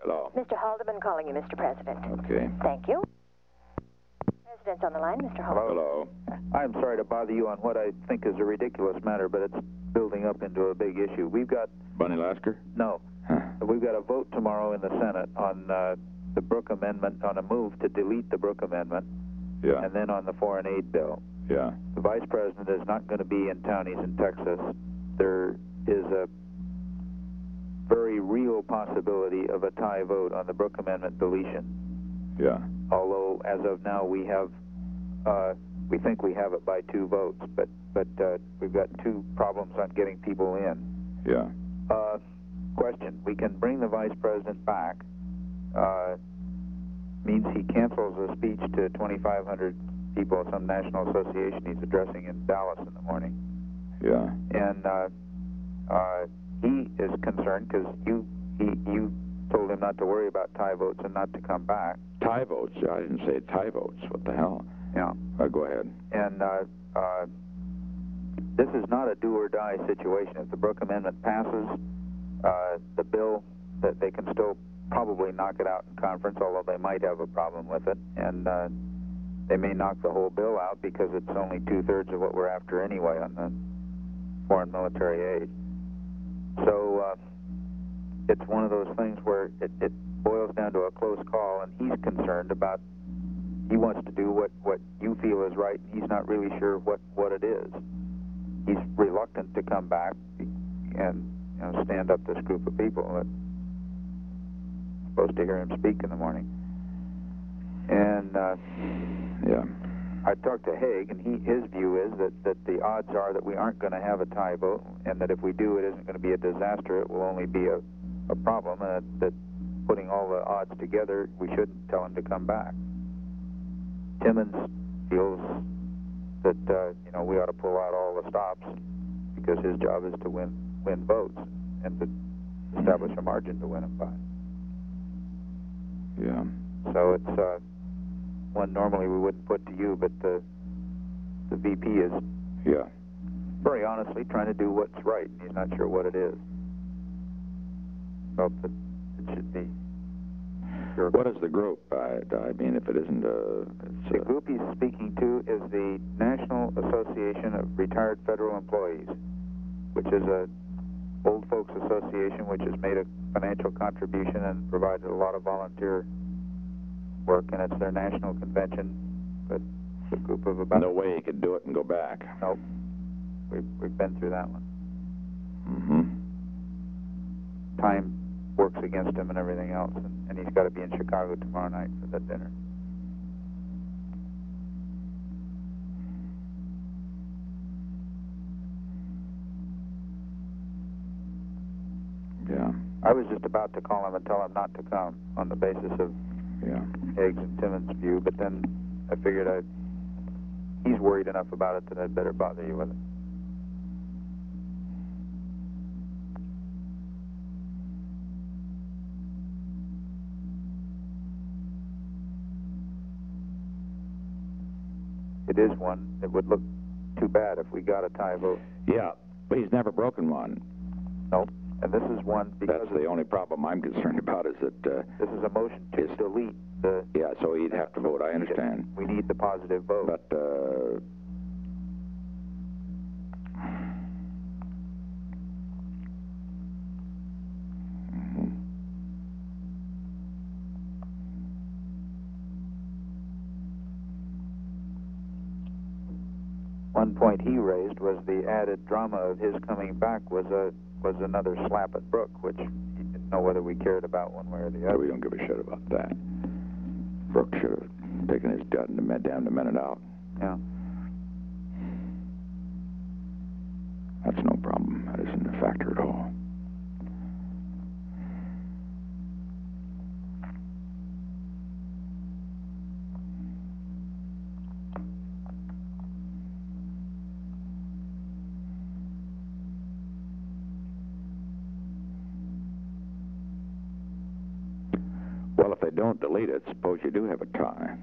Hello. Mr. Haldeman calling you, Mr. President. Okay. Thank you. President's on the line, Mr. Haldeman. Hello. I'm sorry to bother you on what I think is a ridiculous matter, but it's building up into a big issue. We've got... Bunny Lasker? No. Huh. We've got a vote tomorrow in the Senate on the Brooke Amendment, on a move to delete the Brooke Amendment, Yeah. and then on the foreign aid bill. Yeah. The Vice President is not going to be in townies in Texas. There is a very real possibility of a tie vote on the Brooke Amendment deletion. Yeah. Although, as of now, we think we have it by 2 votes, but we've got 2 problems on getting people in. Yeah. Question: we can bring the Vice President back. Means he cancels a speech to 2,500 people at some national association he's addressing in Dallas in the morning. Yeah. And he is concerned because you told him not to worry about tie votes and not to come back. Tie votes? I didn't say tie votes. What the hell? Yeah. Go ahead. And this is not a do-or-die situation. If the Brooke Amendment passes, the bill, that they can still probably knock it out in conference, although they might have a problem with it. And they may knock the whole bill out because it's only 2/3 of what we're after anyway on the foreign military aid. So it's one of those things where it boils down to a close call, and he's concerned about, he wants to do what you feel is right, and he's not really sure what it is. He's reluctant to come back and stand up this group of people that are supposed to hear him speak in the morning. And Yeah. I talked to Haig, and his view is that the odds are that we aren't going to have a tie vote, and that if we do, it isn't going to be a disaster. It will only be a problem, and that putting all the odds together, we shouldn't tell him to come back. Timmons feels that we ought to pull out all the stops because his job is to win votes and to establish a margin to win them by. Yeah. So it's one normally we wouldn't put to you, but the VP is Yeah. very honestly trying to do what's right, and he's not sure what it is. Felt that it should be. Sure. What is the group? I mean, if it isn't The group he's speaking to is the National Association of Retired Federal Employees, which is a old folks association which has made a financial contribution and provided a lot of volunteer work, and it's their national convention. But it's a group of about... No way he could do it and go back. Nope. We've been through that one. Mm-hmm. Time works against him and everything else, and he's got to be in Chicago tomorrow night for that dinner. Yeah. I was just about to call him and tell him not to come on the basis of Haig's and Timmons' view, but then I figured he's worried enough about it that I'd better bother you with it. It is one. It would look too bad if we got a tie vote. Yeah, but he's never broken one. Nope. And this is one because... That's the only problem I'm concerned about is that... this is a motion to delete the... Yeah, so he'd have to vote, I understand. We need the positive vote. But, One point he raised was the added drama of his coming back was another slap at Brooke, which he didn't know whether we cared about one way or the other. we don't give a shit about that. Brooke should have taken his gun and down to men it out. Yeah. That's no problem. That isn't a factor at all. Well, if they don't delete it, suppose you do have a tie.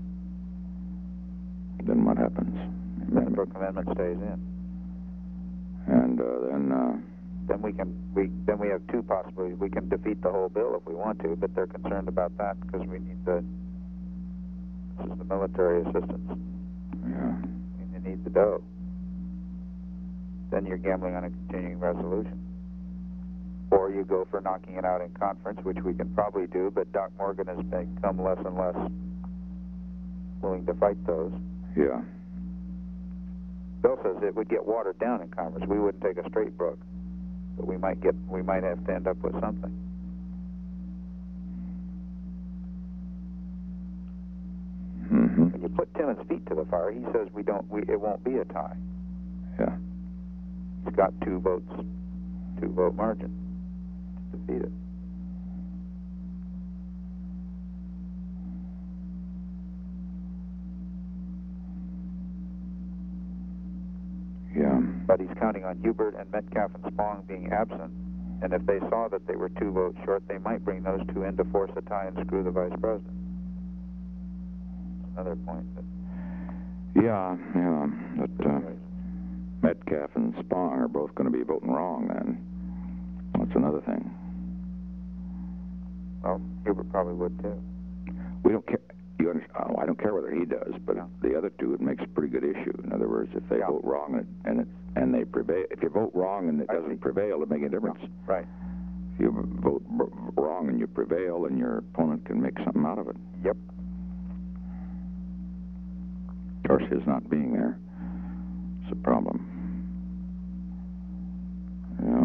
Then what happens? Then the Brooke Amendment stays in. And then then we have two possibilities. We can defeat the whole bill if we want to, but they're concerned about that because we need this is the military assistance. Yeah. And they need the dough. Then you're gambling on a continuing resolution. Or you go for knocking it out in conference, which we can probably do, but Doc Morgan has become less and less willing to fight those. Yeah. Bill says it would get watered down in conference. We wouldn't take a straight brook, but we might have to end up with something. Mm-hmm. When you put Timmons' feet to the fire, he says it won't be a tie. Yeah. He's got 2 votes, 2-vote margin to defeat it. Yeah. But he's counting on Hubert and Metcalf and Spong being absent, and if they saw that they were 2 votes short, they might bring those 2 in to force a tie and screw the vice president. Another point. Yeah. But Metcalf and Spong are both going to be voting wrong then. That's another thing. Well, Hubert probably would too. We don't care. I don't care whether he does, but the other two, it makes a pretty good issue. In other words, if they vote wrong and they prevail, if you vote wrong and it doesn't prevail, it makes a difference. Right. If you vote wrong and you prevail, then your opponent can make something out of it. Yep. Of course, his not being there is a problem. Yeah.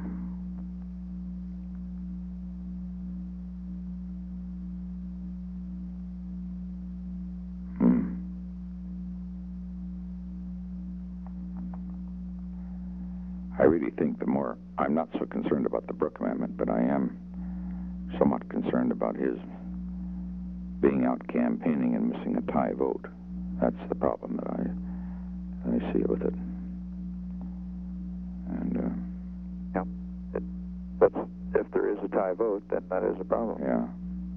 I really think I'm not so concerned about the Brooke Amendment, but I am somewhat concerned about his being out campaigning and missing a tie vote. That's the problem that I see with it. And but if there is a tie vote, then that is a problem. Yeah.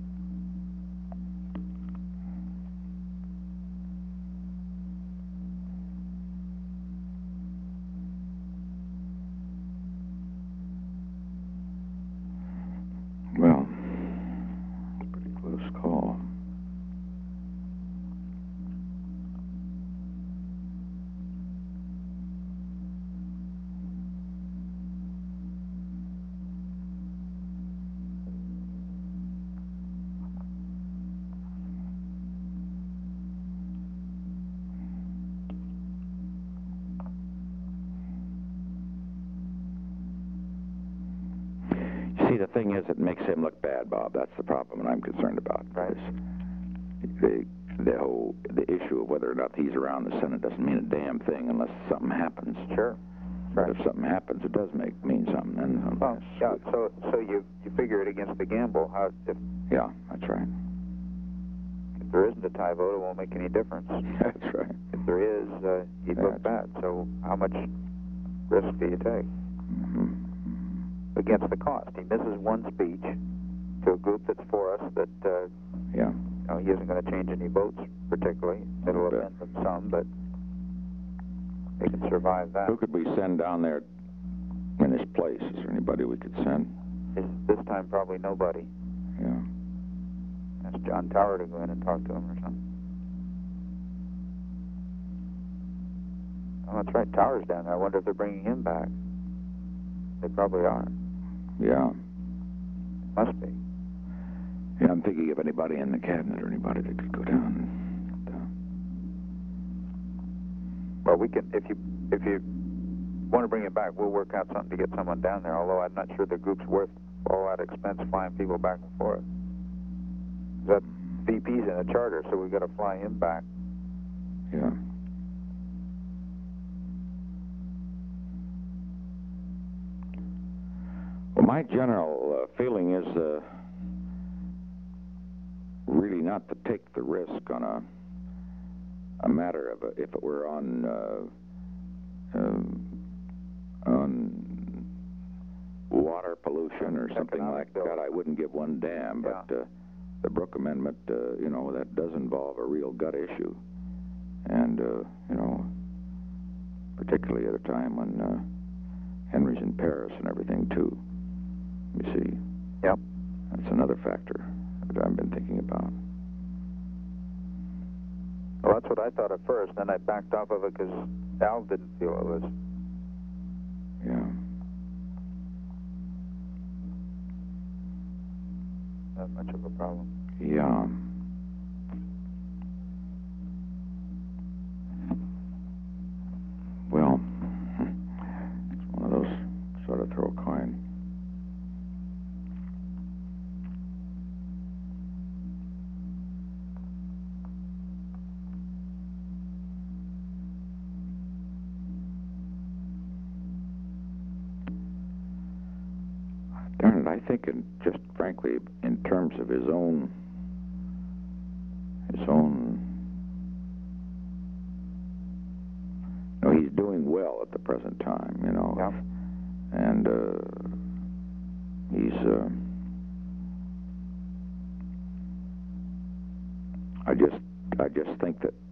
Well, pretty close call. See, the thing is, it makes him look bad, Bob. That's the problem, and I'm concerned about. Right. The issue of whether or not he's around the Senate doesn't mean a damn thing unless something happens. Sure. But if something happens, it does mean something. And well, yeah. So you figure it against the gamble. Yeah, that's right. If there isn't a tie vote, it won't make any difference. That's right. If there is, he'd look bad. So how much risk do you take? Mm-hmm. Against the cost. He misses one speech to a group that's for us that he isn't going to change any votes particularly. It'll offend them some, but they can survive that. Who could we send down there in his place? Is there anybody we could send? This time probably nobody. Yeah. Ask John Tower to go in and talk to him or something. Oh, that's right. Tower's down there. I wonder if they're bringing him back. They probably are. Yeah. Must be. Yeah, I'm thinking of anybody in the cabinet or anybody that could go down. Well, we can, if you want to bring him back, we'll work out something to get someone down there, although I'm not sure the group's worth all that expense flying people back and forth. That VP's in a charter, so we've got to fly him back. Yeah. Well, my general feeling is really not to take the risk on a matter of if it were on water pollution or something like that. I wouldn't give one damn. But the Brooke Amendment, that does involve a real gut issue, and particularly at a time when Henry's in Paris and everything, too. You see? Yep. That's another factor that I've been thinking about. Well, that's what I thought at first. Then I backed off of it because Al didn't feel it was. Yeah. Not much of a problem. Yeah. Well, it's one of those sort of throw a coin. Darn it, I think just frankly, in terms of his own, he's doing well at the present time, Yeah. and he's, I just think that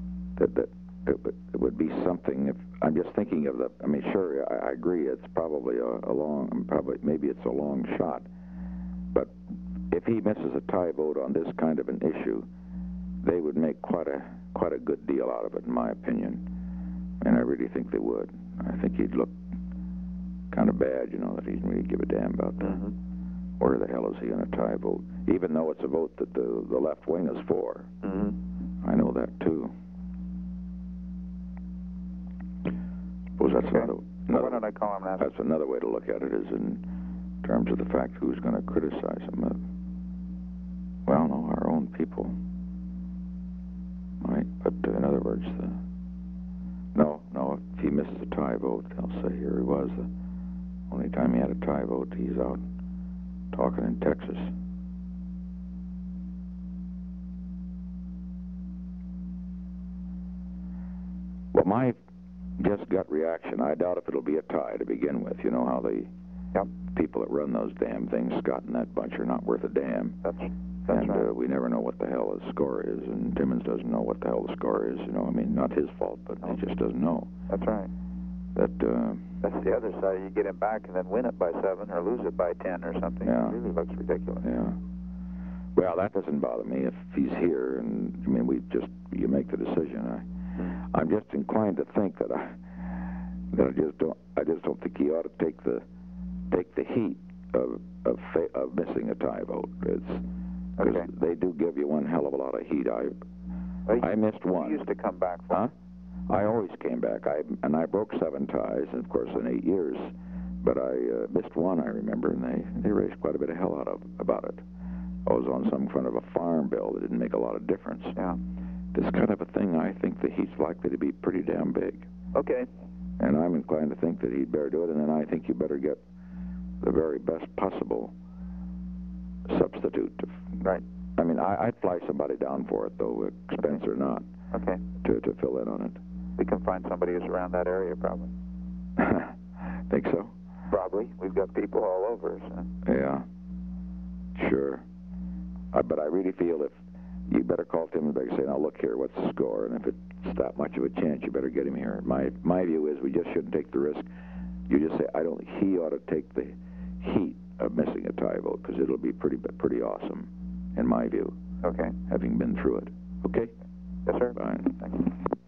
it would be something if, I'm just thinking of sure, I agree, it's probably maybe it's a long shot, but if he misses a tie vote on this kind of an issue, they would make quite a good deal out of it, in my opinion, and I really think they would. I think he'd look kind of bad, that he didn't really give a damn about that. Mm-hmm. Where the hell is he going to tie vote? Even though it's a vote that the left wing is for. Mm-hmm. I know that, too. Suppose that's Okay. another Why don't I call him now? That's another way to look at it, is in terms of the fact who's going to criticize him. Well, no, our own people might, but in other words, no, if he misses a tie vote, they'll say here he was. The only time he had a tie vote, he's out talking in Texas. Well, my just gut reaction, I doubt if it'll be a tie to begin with. You know how the people that run those damn things, Scott and that bunch, are not worth a damn. That's and right. We never know what the hell his score is, and Timmons doesn't know what the hell the score is. Not his fault, but he just doesn't know. That's right. That's the other side. You get him back and then win it by 7 or lose it by 10 or something. Yeah. It really looks ridiculous. Yeah. Well, that doesn't bother me if he's here, and you make the decision. I'm just inclined to think that I just don't think he ought to take the heat of missing a tie vote. Because they do give you one hell of a lot of heat. I missed one. You used to come back for. Huh? I always came back. I broke 7 ties, and of course in 8 years. But I missed one, I remember, and they raised quite a bit of hell about it. I was on some kind of a farm bill that didn't make a lot of difference. Yeah. This kind of a thing, I think the heat's likely to be pretty damn big. Okay. And I'm inclined to think that he'd better do it, and then I think you better get the very best possible substitute. Right. I'd fly somebody down for it, though, expense or not. Okay. To fill in on it. We can find somebody who's around that area, probably. Think so? Probably. We've got people all over. So. Yeah. Sure. But I really feel if you better call Tim and say, now look here, what's the score? And if it's that much of a chance, you better get him here. My view is we just shouldn't take the risk. You just say, he ought to take the heat of missing a tie vote, because it'll be pretty awesome, in my view. Okay. Having been through it. Okay? Yes, sir. Fine. Thank you.